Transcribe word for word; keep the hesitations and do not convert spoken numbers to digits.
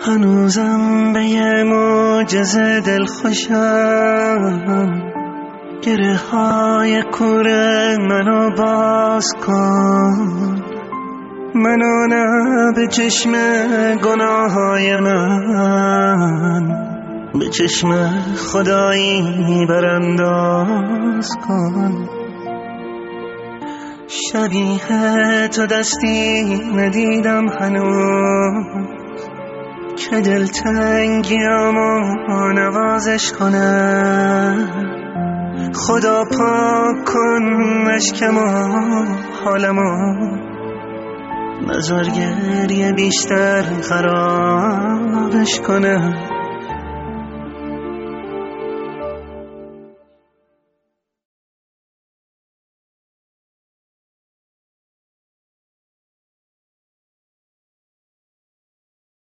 هنوزم به یه معجزه دل خوشم، گره های کوره منو باز کن، منو نه به چشم گناه های من، به چشم خدایی برانداز کن. شبیه تو دستی ندیدم هنوز که دلتنگیامو نوازش کنه. خدا پاک کن اشکمو حالمو، نذار گریه بیشتر خرابش کنه.